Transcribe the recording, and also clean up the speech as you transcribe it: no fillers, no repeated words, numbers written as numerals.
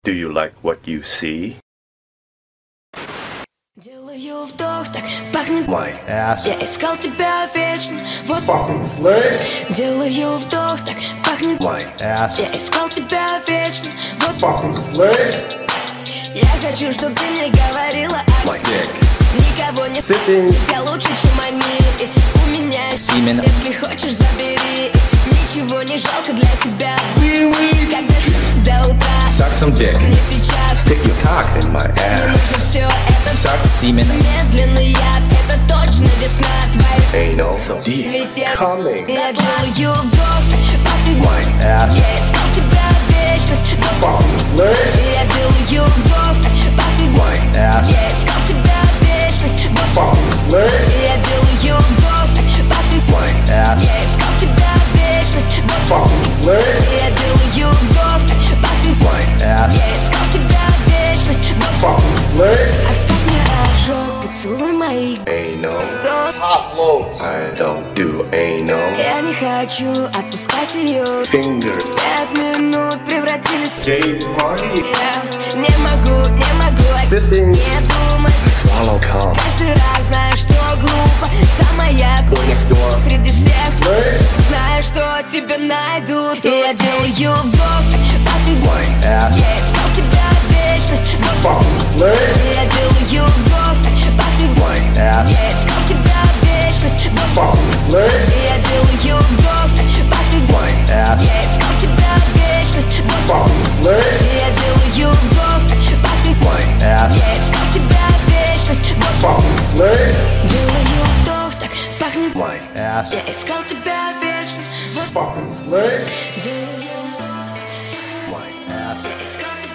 Do you like what you see? Делаю вдох, так пахнет My ass. Я искал тебя вечно. Вот Fucking slaves. делаю вдох, так пахнет My ass. Я искал тебя вечно. Вот Fucking slaves. я хочу, чтобы ты мне говорила My dick. Никого не Fifteen. тебя лучше, чем они. У меня есть Semen. Если хочешь, забери. Ничего не жалко для тебя. Когда до утра. Suck some dick. Не сейчас. Stick your cock in my Мне нужно ass. все это. Suck semen. Медленный яд. Это точно весна твоя. Anal. So deep. Ведь я Coming. Я делаю вдох, пахнет My ass. Я искал тебя вечность. Fucking slaves. Я делаю вдох, пахнет My ass. Я искал тебя вечность. Fucking slaves. Я делаю вдох, пахнет My ass. Я искал тебя вечность. Fucking slaves. Я делаю вдох, пахнет My ass. Я искал тебя вечность. Fucking slaves. Оставь мне ожог, поцелуй мои Anal. сто. I don't do anal. Я не хочу отпускать ее. Finger. 5 минут превратились в Gay party. Я не могу 15. не думать. Swallow cum. Каждый раз знаю, что глупо. Самая Boy next door. среди всех. Slaves. Знаю, что тебя найдут. И я делаю вдох, пахнет My ass. Я искал тебя вечность. Fucking slaves. Я делаю вдох, пахнет My ass. Я искал тебя вечность. Fucking slaves. Я делаю вдох, пахнет My ass. Я искал тебя вечность. Fucking slaves. Я делаю вдох, пахнет My ass. Я искал тебя вечность. Fucking slaves. Делаю вдох, так пахнет My ass. Я искал тебя вечно. Вот Fucking slaves. делаю вдох, My ass. я искал тебя